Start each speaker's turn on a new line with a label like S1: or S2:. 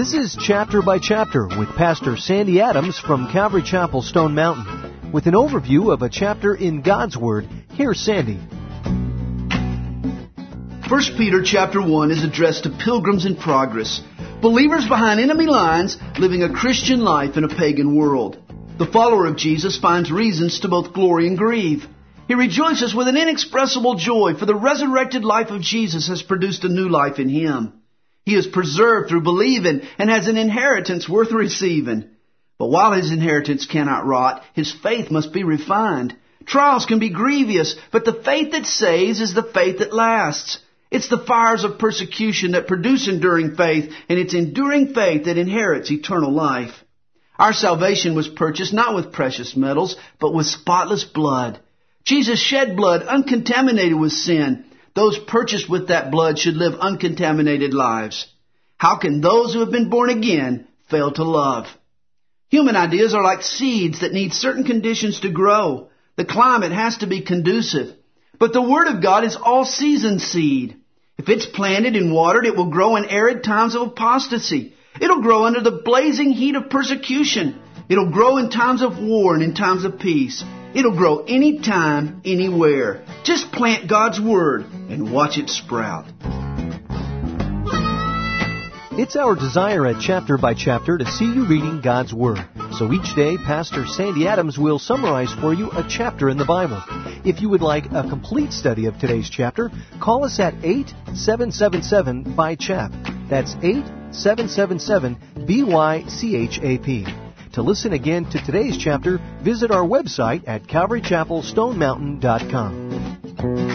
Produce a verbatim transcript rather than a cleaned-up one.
S1: This is Chapter by Chapter with Pastor Sandy Adams from Calvary Chapel, Stone Mountain. With an overview of a chapter in God's Word, here's Sandy.
S2: First Peter chapter one is addressed to pilgrims in progress, believers behind enemy lines living a Christian life in a pagan world. The follower of Jesus finds reasons to both glory and grieve. He rejoices with an inexpressible joy, for the resurrected life of Jesus has produced a new life in him. He is preserved through believing and has an inheritance worth receiving. But while his inheritance cannot rot, his faith must be refined. Trials can be grievous, but the faith that saves is the faith that lasts. It's the fires of persecution that produce enduring faith, and it's enduring faith that inherits eternal life. Our salvation was purchased not with precious metals, but with spotless blood. Jesus shed blood uncontaminated with sin. Those purchased with that blood should live uncontaminated lives. How can those who have been born again fail to love? Human ideas are like seeds that need certain conditions to grow. The climate has to be conducive. But the Word of God is all-season seed. If it's planted and watered, it will grow in arid times of apostasy. It'll grow under the blazing heat of persecution. It'll grow in times of war and in times of peace. It'll grow anytime, anywhere. Just plant God's Word and watch it sprout.
S1: It's our desire at Chapter by Chapter to see you reading God's Word. So each day, Pastor Sandy Adams will summarize for you a chapter in the Bible. If you would like a complete study of today's chapter, call us at eight seven seven seven B Y C H A P. That's eight seven seven seven B Y C H A P. To listen again to today's chapter, visit our website at calvary chapel stone mountain dot com.